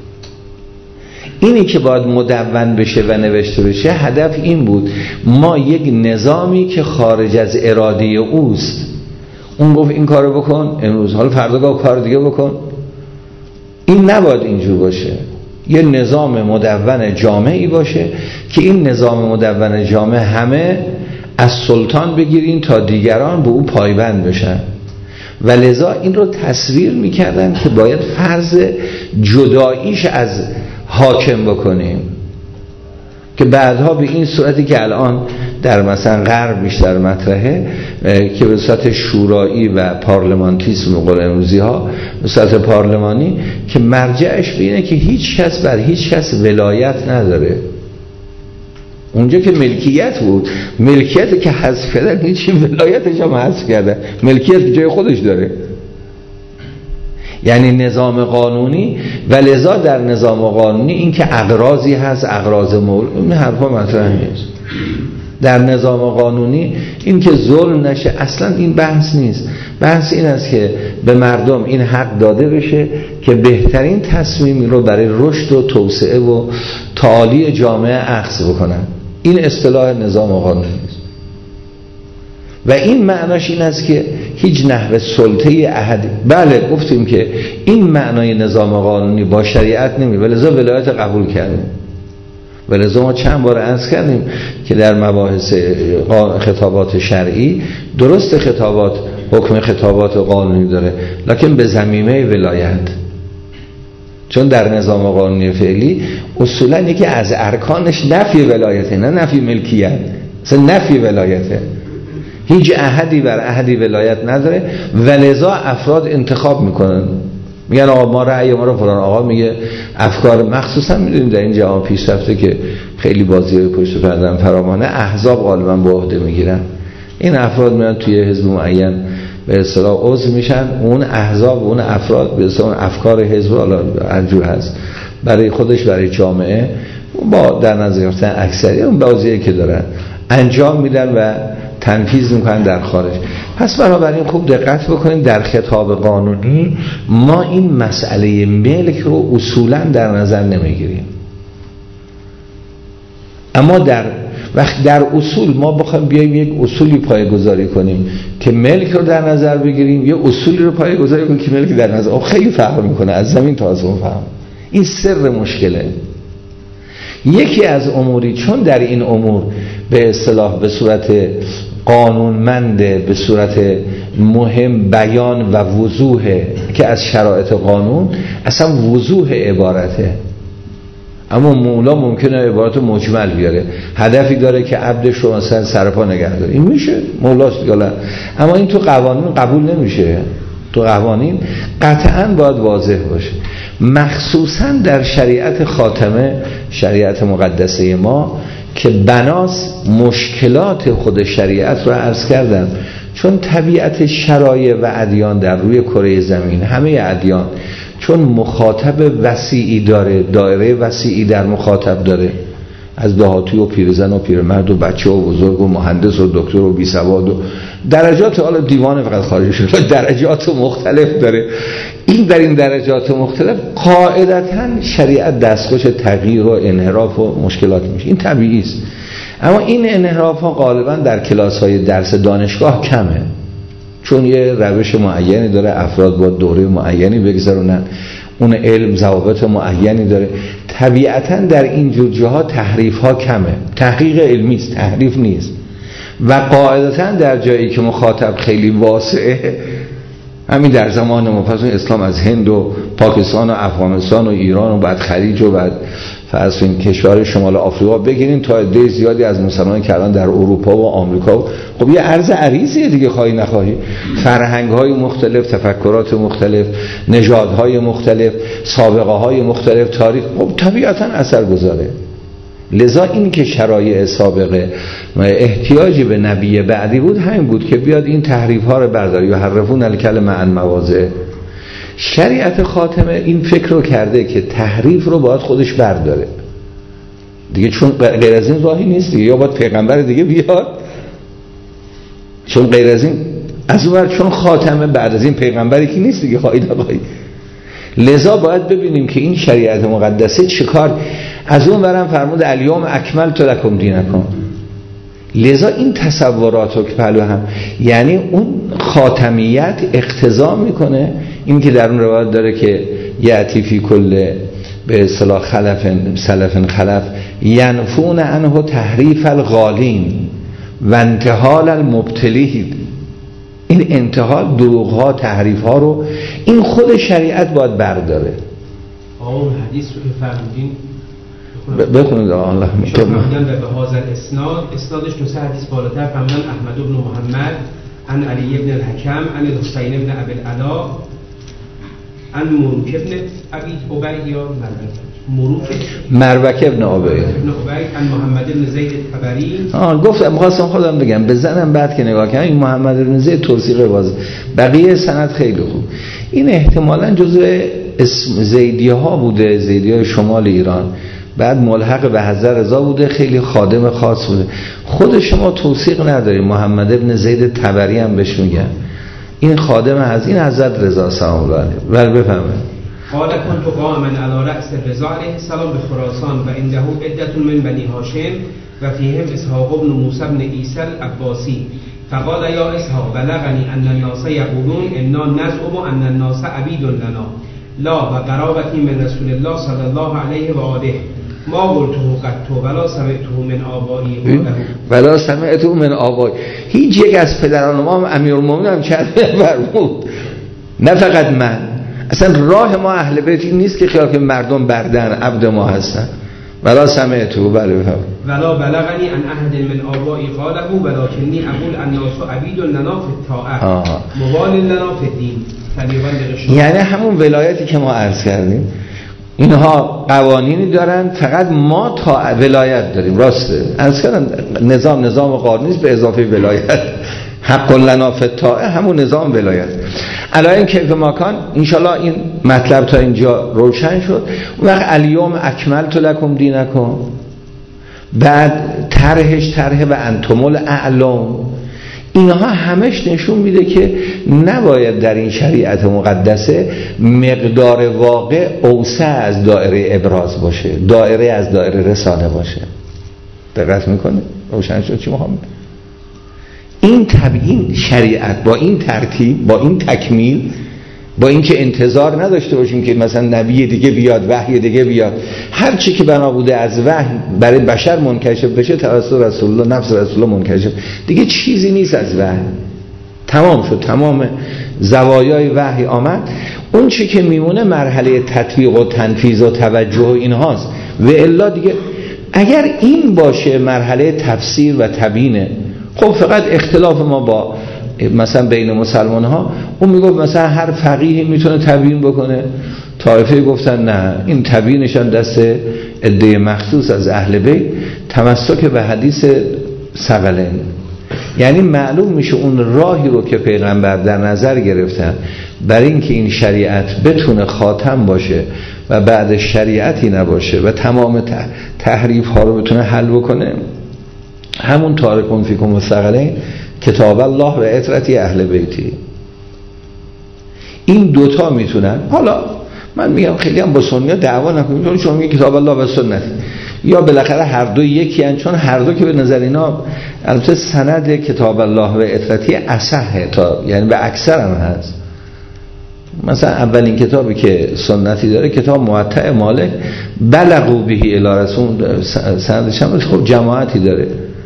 Speaker 1: اینی که باید مدون بشه و نوشته بشه، هدف این بود ما یک نظامی که خارج از اراده اوست، اون گفت این کارو بکن امروز، حالا فردا گفت کار دیگه بکن. این نباید اینجور باشه. یه نظام مدون جامعی باشه که این نظام مدون جامع همه از سلطان بگیرین تا دیگران به او پایبند بشن. و لذا این رو تصویر میکردن که باید فرض جداییش از حاکم بکنیم، که بعدها به این صورتی که الان در مثلا غرب بیشتر مطرحه که به صورت شورایی و پارلمانتیسم و قول امروزی ها به صورت پارلمانی، که مرجعش به اینه که هیچ کس بر هیچ کس ولایت نداره. اونجا که ملکیت بود، ملکیت که حذف کردن هیچی ولایتش هم حذف کردن، ملکیت که جای خودش داره، یعنی نظام قانونی. و لذا در نظام قانونی این که اغراضی هست، اغراض مول، این حرفا مطرح نیست. در نظام قانونی این که ظلم نشه، اصلا این بحث نیست. بحث این است که به مردم این حق داده بشه که بهترین تصمیم رو برای رشد و توسعه و تعالی جامعه اخذ بکنن. این اصطلاح نظام قانونی است. و این معناش این است که هیچ نحوه سلطه احد. بله گفتیم که این معنای نظام قانونی با شریعت نمی، ولذا ولایت قبول کردیم. ولذا ما چند بار عرض کردیم که در مباحث خطابات شرعی درست خطابات حکم خطابات قانونی داره، لکن به ضمیمه ولایت. چون در نظام قانونی فعلی اصولا یکی از ارکانش نفی ولایته، نه نفی ملکیت، اصلا نفی ولایته. هیچ احدی بر احدی ولایت نداره و لذا افراد انتخاب میکنن، میگن آقا ما رأی ما رو فلان آقا میگه. افکار مخصوصا میدونیم در این جهان پیشرفته که خیلی بازی پشت پرده فراوانه، احزاب غالبا به عهده میگیرن. این افراد میان توی حزب معین به اصطلاح عضو میشن، اون احزاب اون افراد به اصطلاح افکار حزب حالا هر جور هست برای خودش برای جامعه با در نظر گرفتن اکثریت اون بازیه که دارن انجام میدن و تنفیذ میکنن در خارج. پس بنابراین خوب دقت بکنیم در خطاب قانونی ما این مسئله ملک رو اصولا در نظر نمیگیریم، اما در وقت در اصول ما بخوایم بیایم یک اصولی پایه‌گذاری کنیم که ملک رو در نظر بگیریم، یه اصولی رو پایه‌گذاری کنیم که ملک در نظر، خیلی فرق میکنه از زمین تا آسمون. فهم این سر مشکله. یکی از اموری چون در این امور به اصطلاح به صورت قانونمنده، به صورت مهم بیان و وضوح که از شرایط قانون اصلا وضوح عبارته، اما مولا ممکنه عبارت مجمل بیاره، هدفی داره که عبدش رو مثلا سرپا نگه داره، این میشه مولاست دیگه، اما این تو قوانین قبول نمیشه. تو قوانین قطعا باید واضح باشه، مخصوصا در شریعت خاتمه، شریعت مقدسه ما که بناس مشکلات خود شریعت رو عرض کردم. چون طبیعت شرایع و ادیان در روی کره زمین، همه ادیان چون مخاطب وسیعی داره، دایره وسیعی در مخاطب داره، از دهاتی و پیرزن و پیرمرد و بچه و بزرگ و مهندس و دکتر و بیسواد و درجات، حالا دیوان فقط خارجی شده درجات مختلف داره. این در این درجات مختلف قاعدتاً شریعت دستخوش تغییر و انحراف و مشکلات میشه، این طبیعی است. اما این انحراف ها غالبا در کلاس های درس دانشگاه کمه، چون یه روش معینی داره، افراد با دوره معینی بگذرونن، اون علم ضوابط معینی داره. طبیعتاً در این جور جاها تحریف ها کمه، تحقیق علمی است، تحریف نیست. و قاعدتاً در جایی که مخاطب خیلی واسعه، همین در زمان مفصل اسلام از هند و پاکستان و افغانستان و ایران و بعد خلیج و بعد فرض کنید کشور شمال آفریقا بگیرین تا عده زیادی از مسلمانان کردن در اروپا و آمریکا. خب یه عرض عریضیه دیگه، خواهی نخواهی، فرهنگ‌های مختلف، تفکرات مختلف، نژادهای مختلف، سابقه‌های مختلف، تاریخ، خب طبیعتاً اثر گذاره. لذا این که شرایع سابقه احتیاجی به نبی بعدی بود، همین بود که بیاد این تحریف ها رو برداری و حرفون الکلمه عن مواضع. شریعت خاتمه این فکر رو کرده که تحریف رو باید خودش برداره دیگه، چون غیر از این راهی نیست دیگه، یا باید پیغمبر دیگه بیاد، چون غیر از این از اون ور چون خاتمه بعد از این پیغمبری که نیست دیگه، خواهی نخواهی. لذا باید ببینیم که این شریعت مقدسه چه کار. از اون برم فرمود الیوم اکملت لکم دینکم. لذا این تصورات رو که پهلو هم، یعنی اون خاتمیت اقتضا میکنه این که در اون روایت داره که یأتی فی کل به اصطلاح خلف سلف خلف ینفون عنه تحریف الغالین و انتحال المبتلین. این انتحال، دروغ ها، تحریف ها رو این خود شریعت باید برداره.
Speaker 3: اون حدیث رو که فرمودین
Speaker 1: بخونید الله
Speaker 3: میتونم فرمودن به هذا اسناد، اسنادش دو سه حدیث بالاتر فرمودن احمد بن محمد عن علی بن الحکم عن حسین بن ابی العلا عن مروک ابن ابی عبی یا مروک
Speaker 1: مروک ابن عبی
Speaker 3: ابن عبی عن محمد بن زید الطبری.
Speaker 1: آه گفتم خواستم خودم بگم بزنم بعد که نگاه کنم این محمد بن زید توثیق باز، بقیه سند خیلی خوب. این احتمالاً جزء اسم زیدیه ها بوده، زیدیه های شمال ایران، بعد ملحق به حضرت رضا بوده، خیلی خادم خاص بوده. خود شما توثیق نداریم، محمد ابن زید طبری هم بهش میگن، این خادم از این حضرت رضا سلام الله علیه. ولی بفهمید
Speaker 3: قال كنت قائما على رأس الرضا عليه السلام بخراسان و عنده عدة من بني هاشم و فيهم اسحاق بن موسى بن عيسى العباسي فقال يا اسحاق بلغني ان الناس يقولون انا نزعم ان الناس عبيد لنا لا و قرابتي من رسول الله صلى الله عليه و آله ما قلته قط ولا سمعته من آبائي
Speaker 1: ولا سمعته من آبائي. هیچ یک از پدران ما امیرالمومنین هم کرده فرمود، نه فقط من، اصلا راه ما اهل بیت این نیست که خیال که مردم بردن عبد ما هستن. ولا سمعتو بله بفهم
Speaker 3: ولا بلغنی ان احد من آبائی قاله ولکنی اقول الناس عبید لنا فی الطاعه موال لنا فی الدین.
Speaker 1: یعنی همون ولایتی که ما عرض کردیم، اینها قوانینی دارن، فقط ما تا ولایت داریم. راسته عرض کردم نظام نظام قانونی است به اضافه ولایت. حق لنا فی الطاعه همون نظام ولایت. الان کیف ماکان انشالله این مطلب تا اینجا روشن شد. اون وقت الیوم اکملت لکم دینکم، بعد طرحش طرح و انتم الاعلم، اینها همش نشون میده که نباید در این شریعت مقدسه مقدار واقع اوسع از دایره ابراز باشه، دایره از دایره رسانه باشه. دقت میکنه؟ روشن شد چی میخوام؟ این تبیین شریعت با این ترتیب، با این تکمیل، با اینکه انتظار نداشته باشیم که مثلا نبی دیگه بیاد، وحی دیگه بیاد، هر چی که بنا بوده از وحی برای بشر منکشف بشه توسط رسول الله، نفس رسول الله منکشف، دیگه چیزی نیست از وحی، تمام شد، تمام زوایای وحی آمد. اون چی که میمونه مرحله تطبیق و تنفیذ و توجه و اینهاست. و الا دیگه اگر این باشه مرحله تفسیر و تبیینه، خب فقط اختلاف ما با مثلا بین مسلمان ها، اون میگفت مثلا هر فقیهی میتونه تبیین بکنه، طایفه گفتن نه، این تبیینشان دست عده مخصوص از اهل بیت، تمسک به حدیث ثقلین. یعنی معلوم میشه اون راهی رو که پیغمبر در نظر گرفتن برای اینکه این شریعت بتونه خاتم باشه و بعد شریعتی نباشه و تمام تحریف ها رو بتونه حل بکنه، همون تارکون فیکم الثقلین کتاب الله و عترتی اهل بیتی. این دوتا میتونن، حالا من میگم خیلی هم با سنی دعوا نکنیم، چون شما میگید کتاب الله و سنت، یا بالاخره هر دو یکی هن، چون هر دو که به نظر اینا البته سند کتاب الله و عترتی اصحه، تا یعنی به اکثر هم هست. مثلا اولین کتابی که سنتی داره کتاب موطأ مالک، بلغوا به الی رسول، سندش هم خب جماعتی داره.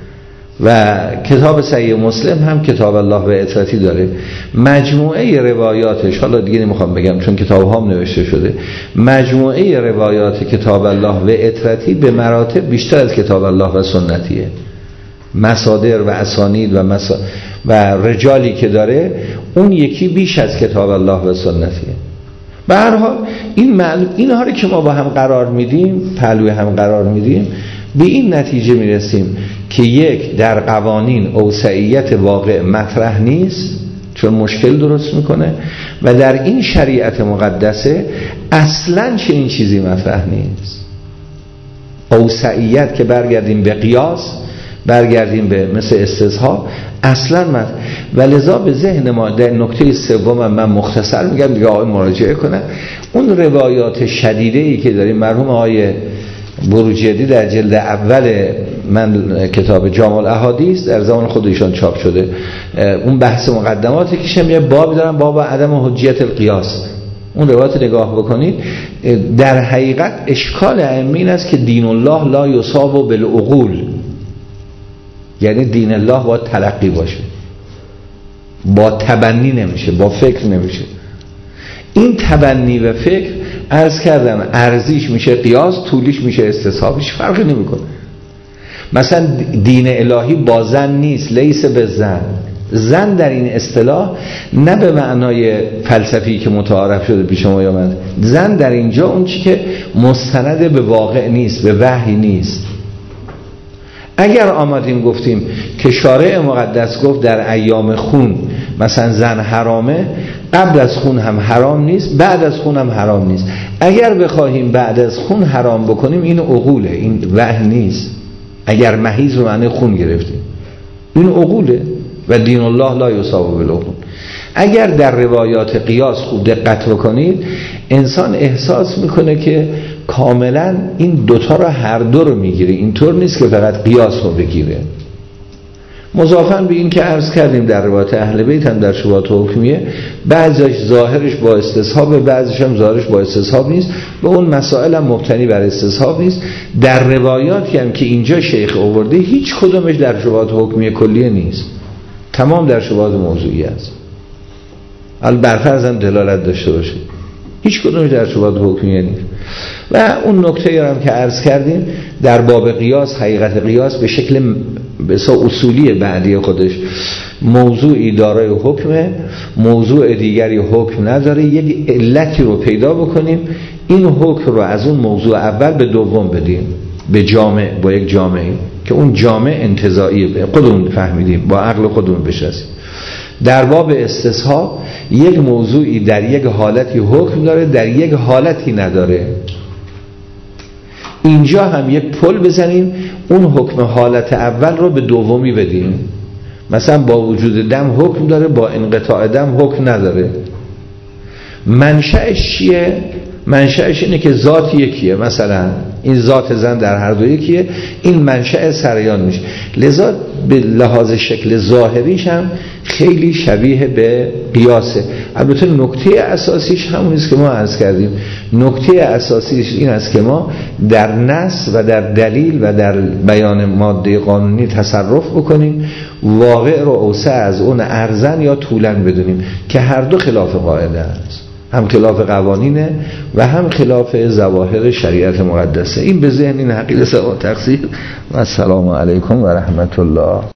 Speaker 1: و کتاب صحیح مسلم هم کتاب الله و عترتی داره. مجموعه روایاتش، حالا دیگه نمیخوام بگم چون کتاب هم نوشته شده، مجموعه روایات کتاب الله و عترتی به مراتب بیشتر از کتاب الله و سنتیه. مصادر و اسانید و, مسا... و رجالی که داره اون یکی بیش از کتاب الله و سنتیه. به هر حال این معلوم، اینها رو که ما با هم قرار میدیم، پهلوی هم قرار میدیم، به این نتیجه میرسیم که یک، در قوانین اوسعیت واقع مطرح نیست چون مشکل درست میکنه، و در این شریعت مقدسه اصلا چنین چیزی مطرح نیست. اوسعیت که برگردیم به قیاس، برگردیم به مثل استصحاب، اصلا مطرح. و لذا به ذهن ما در نکته سوم من مختصر میگم دیگه آقای مراجعه کنن، اون روایات شدیده‌ای که داریم، مرحوم آقای بروجردی در جلد اول من کتاب جامع الاحادیث در زمان خودشان چاپ شده، اون بحث مقدماتی که شم یه باب دارن، باب عدم حجیت القیاس، اون روایت نگاه بکنید، در حقیقت اشکال ائمه این است که دین الله لا یصاب بالعقول، یعنی دین الله با تلقی باشه، با تبنی نمیشه، با فکر نمیشه. این تبنی و فکر عرض کردم ارزیش میشه قیاس، طولیش میشه استصحابش، فرقی نمیکنه. مثلا دین الهی با زن نیست، لیس به زن. زن در این اصطلاح نه به معنای فلسفی که متعارف شده پیش ما آمد، زن در اینجا اون چی که مستند به واقع نیست، به وحی نیست. اگر آمدیم گفتیم که شارع مقدس گفت در ایام خون مثلا زن حرامه، قبل از خون هم حرام نیست، بعد از خون هم حرام نیست. اگر بخواهیم بعد از خون حرام بکنیم این عقوله، این وحی نیست. اگر محیض رو معنی خون گرفتیم این عقوله و دین الله لا یصاب بالعقول. اگر در روایات قیاس خوب دقت بکنید، انسان احساس میکنه که کاملا این دوتا رو هر دو رو میگیره، اینطور نیست که فقط قیاس رو بگیره. مضافاً به این که عرض کردیم در روایات اهل بیت هم در شبهات حکمیه بعضیش ظاهرش با استصحاب، بعضیش هم ظاهرش با استصحاب نیست، و اون مسائل هم مبتنی بر استصحاب نیست. در روایاتی هم که اینجا شیخ آورده هیچ کدومش در شبهات حکمیه کلیه نیست، تمام در شبهات موضوعی است. البته برفرض هم دلالت داشته باشه. هیچ کدومش در شبهات حکمیه نیست. و اون نکته هم که عرض کردیم در باب قیاس، حقیقت قیاس به شکل بسا اصولی بعدی خودش موضوعی دارای حکمه، موضوع دیگری حکم نداره، یک علتی رو پیدا بکنیم، این حکم رو از اون موضوع اول به دوم بدیم، به جامع، با یک جامعه که اون جامع انتزاعیه، خودمون فهمیدیم، با عقل خودمون بشناسیم. در باب استصحاب یک موضوعی در یک حالتی حکم داره، در یک حالتی نداره. اینجا هم یک پل بزنیم، اون حکم حالت اول رو به دومی بدیم. مثلا با وجود دم حکم داره، با انقطاع دم حکم نداره. منشأش چیه؟ منشأش اینه که ذات یکیه، مثلا این ذات زن در هر دو یکیه، این منشأ سریان میشه. لذا به لحاظ شکل ظاهریش هم خیلی شبیه به قیاسه. البته نکته اساسیش همونیست که ما عرض کردیم. نکته اساسیش این است که ما در نص و در دلیل و در بیان ماده قانونی تصرف بکنیم، واقع رو اوسع از اون ارزن یا طولن بدونیم که هر دو خلاف قاعده است، هم خلاف قوانینه و هم خلاف ظواهر شریعت مقدسه. این به ذهن این حقیقت و تقصیر. و السلام علیکم و رحمت الله.